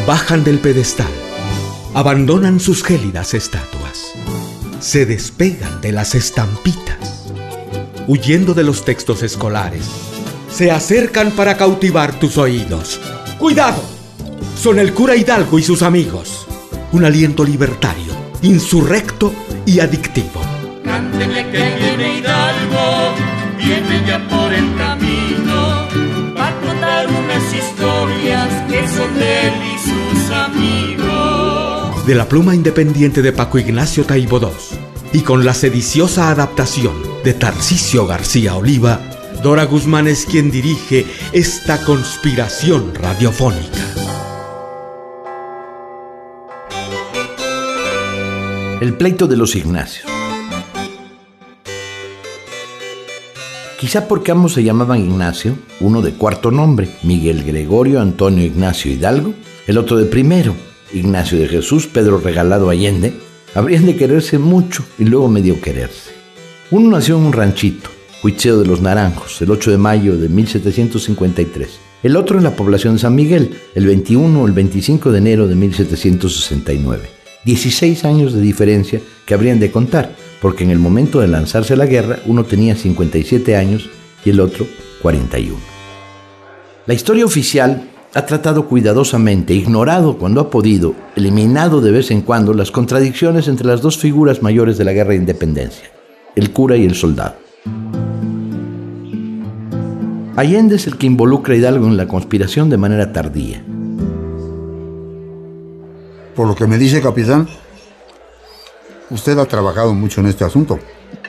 bajan del pedestal, abandonan sus gélidas estatuas, se despegan de las estampitas, huyendo de los textos escolares, se acercan para cautivar tus oídos. ¡Cuidado! Son el cura Hidalgo y sus amigos. Un aliento libertario, insurrecto y adictivo. Cántenle que viene Hidalgo, viene ya por el camino, va a contar unas historias que son de él y sus amigos. De la pluma independiente de Paco Ignacio Taibo II y con la sediciosa adaptación de Tarcisio García Oliva, Dora Guzmán es quien dirige esta conspiración radiofónica. El pleito de los Ignacios. Quizá porque ambos se llamaban Ignacio, uno de cuarto nombre, Miguel Gregorio Antonio Ignacio Hidalgo, el otro de primero, Ignacio de Jesús Pedro Regalado Allende, habrían de quererse mucho y luego medio quererse. Uno nació en un ranchito, Huicheo de los Naranjos, el 8 de mayo de 1753. El otro en la población de San Miguel, el 21 o el 25 de enero de 1769. 16 años de diferencia que habrían de contar, porque en el momento de lanzarse a la guerra uno tenía 57 años y el otro 41. La historia oficial ha tratado cuidadosamente, ignorado cuando ha podido, eliminado de vez en cuando las contradicciones entre las dos figuras mayores de la guerra de independencia, el cura y el soldado. Allende es el que involucra a Hidalgo en la conspiración de manera tardía. Por lo que me dice, capitán, usted ha trabajado mucho en este asunto.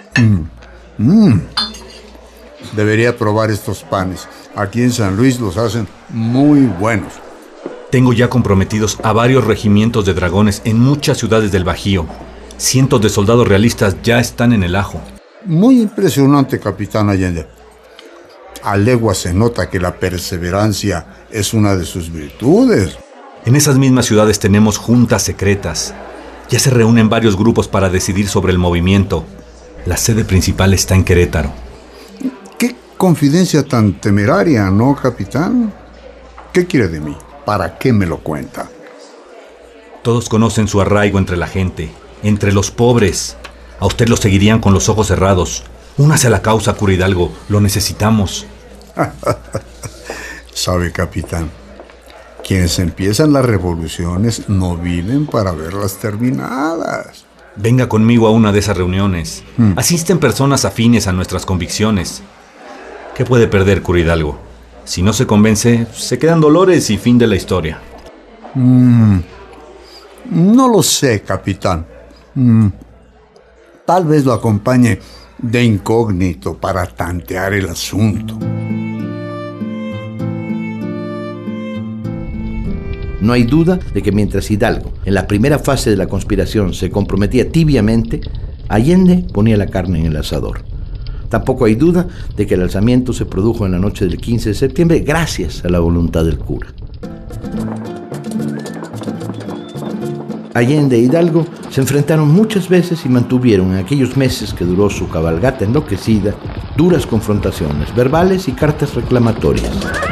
Debería probar estos panes. Aquí en San Luis los hacen muy buenos. Tengo ya comprometidos a varios regimientos de dragones en muchas ciudades del Bajío. Cientos de soldados realistas ya están en el ajo. Muy impresionante, capitán Allende. A legua se nota que la perseverancia es una de sus virtudes. En esas mismas ciudades tenemos juntas secretas. Ya se reúnen varios grupos para decidir sobre el movimiento. La sede principal está en Querétaro. Qué confidencia tan temeraria, ¿no, capitán? ¿Qué quiere de mí? ¿Para qué me lo cuenta? Todos conocen su arraigo entre la gente, entre los pobres. A usted lo seguirían con los ojos cerrados. Únase a la causa, cura Hidalgo. Lo necesitamos. Sabe, capitán, quienes empiezan las revoluciones no viven para verlas terminadas. Venga conmigo a una de esas reuniones. Asisten personas afines a nuestras convicciones. ¿Qué puede perder, cura Hidalgo? Si no se convence, se quedan dolores y fin de la historia. No lo sé, capitán. Tal vez lo acompañe de incógnito para tantear el asunto. No hay duda de que mientras Hidalgo, en la primera fase de la conspiración, se comprometía tibiamente, Allende ponía la carne en el asador. Tampoco hay duda de que el alzamiento se produjo en la noche del 15 de septiembre gracias a la voluntad del cura. Allende e Hidalgo se enfrentaron muchas veces y mantuvieron en aquellos meses que duró su cabalgata enloquecida duras confrontaciones verbales y cartas reclamatorias.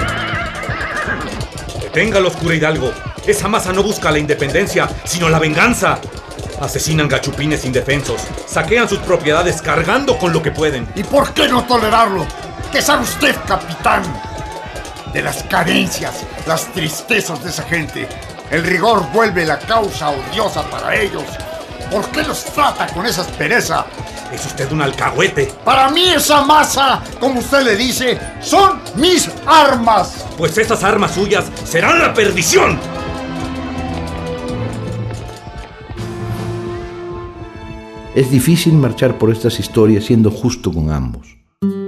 Deténgalos, cura Hidalgo. Esa masa no busca la independencia, sino la venganza. Asesinan gachupines indefensos, saquean sus propiedades cargando con lo que pueden. ¿Y por qué no tolerarlo? ¿Qué sabe usted, capitán? De las carencias, las tristezas de esa gente. El rigor vuelve la causa odiosa para ellos. ¿Por qué los trata con esa aspereza? Es usted un alcahuete. Para mí esa masa, como usted le dice, son mis armas. Pues esas armas suyas serán la perdición. Es difícil marchar por estas historias siendo justo con ambos.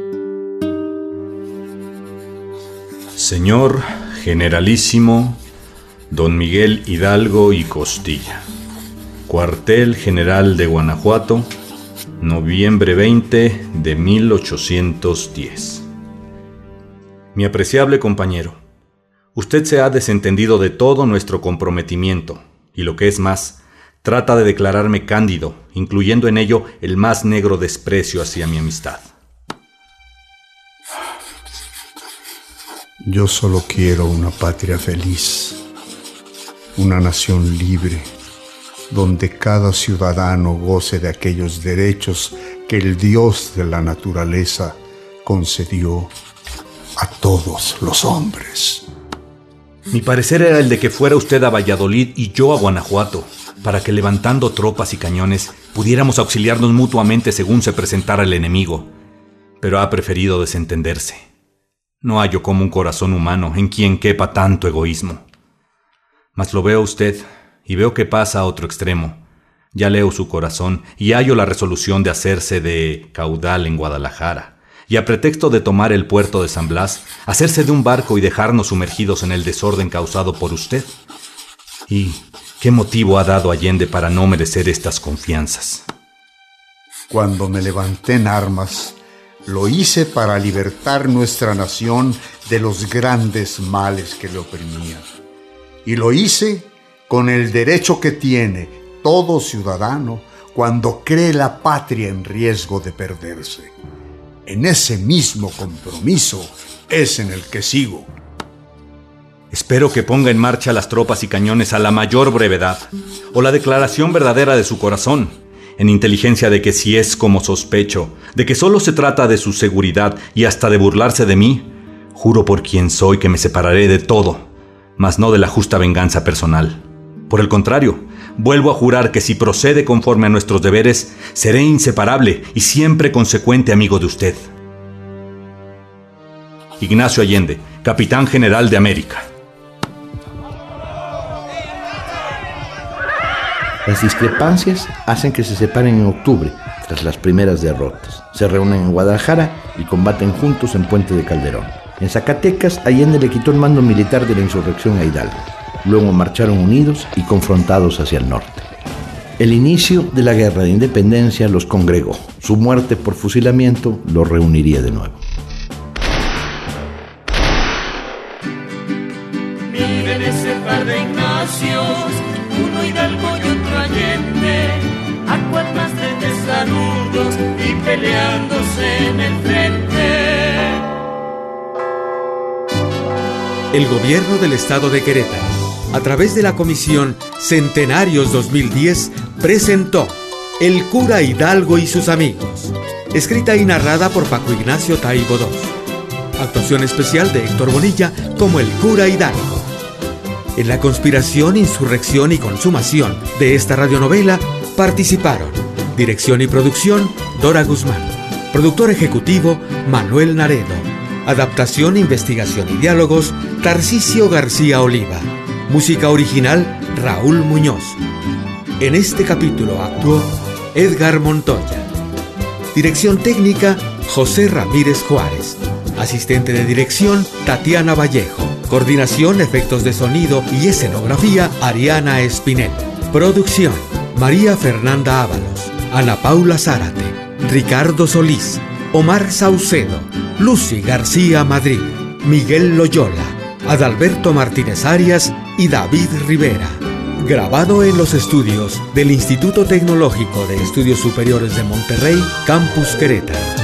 Señor Generalísimo Don Miguel Hidalgo y Costilla, Cuartel General de Guanajuato, noviembre 20 de 1810. Mi apreciable compañero, usted se ha desentendido de todo nuestro comprometimiento y, lo que es más, trata de declararme cándido, incluyendo en ello el más negro desprecio hacia mi amistad. Yo solo quiero una patria feliz. Una nación libre, donde cada ciudadano goce de aquellos derechos que el Dios de la naturaleza concedió a todos los hombres. Mi parecer era el de que fuera usted a Valladolid y yo a Guanajuato, para que levantando tropas y cañones pudiéramos auxiliarnos mutuamente según se presentara el enemigo. Pero ha preferido desentenderse. No hallo como un corazón humano en quien quepa tanto egoísmo. Mas lo veo a usted y veo que pasa a otro extremo. Ya leo su corazón y hallo la resolución de hacerse de caudal en Guadalajara, y a pretexto de tomar el puerto de San Blas, hacerse de un barco y dejarnos sumergidos en el desorden causado por usted. ¿Y qué motivo ha dado Allende para no merecer estas confianzas? Cuando me levanté en armas, lo hice para libertar nuestra nación de los grandes males que le oprimían. Y lo hice con el derecho que tiene todo ciudadano cuando cree la patria en riesgo de perderse. En ese mismo compromiso es en el que sigo. Espero que ponga en marcha las tropas y cañones a la mayor brevedad, o la declaración verdadera de su corazón, en inteligencia de que si es como sospecho, de que solo se trata de su seguridad y hasta de burlarse de mí, juro por quien soy que me separaré de todo, mas no de la justa venganza personal. Por el contrario, vuelvo a jurar que si procede conforme a nuestros deberes, seré inseparable y siempre consecuente amigo de usted. Ignacio Allende, Capitán General de América. Las discrepancias hacen que se separen en octubre, tras las primeras derrotas. Se reúnen en Guadalajara y combaten juntos en Puente de Calderón. En Zacatecas, Allende le quitó el mando militar de la insurrección a Hidalgo. Luego marcharon unidos y confrontados hacia el norte. El inicio de la guerra de independencia los congregó. Su muerte por fusilamiento los reuniría de nuevo. Miren ese par de Ignacios, uno Hidalgo y otro Allende, a cuantas de testarudos y peleándose en el frente. El gobierno del estado de Querétaro, a través de la comisión Centenarios 2010, presentó El cura Hidalgo y sus amigos, escrita y narrada por Paco Ignacio Taibo II. Actuación especial de Héctor Bonilla como el cura Hidalgo. En la conspiración, insurrección y consumación de esta radionovela participaron dirección y producción Dora Guzmán, productor ejecutivo Manuel Naredo, adaptación, investigación y diálogos Tarcisio García Oliva, música original Raúl Muñoz. En este capítulo actuó Edgar Montoya, dirección técnica José Ramírez Juárez, asistente de dirección Tatiana Vallejo, coordinación, efectos de sonido y escenografía Ariana Espinel, producción María Fernanda Ábalos, Ana Paula Zárate, Ricardo Solís, Omar Saucedo, Lucy García Madrid, Miguel Loyola, Adalberto Martínez Arias y David Rivera. Grabado en los estudios del Instituto Tecnológico de Estudios Superiores de Monterrey, Campus Querétaro.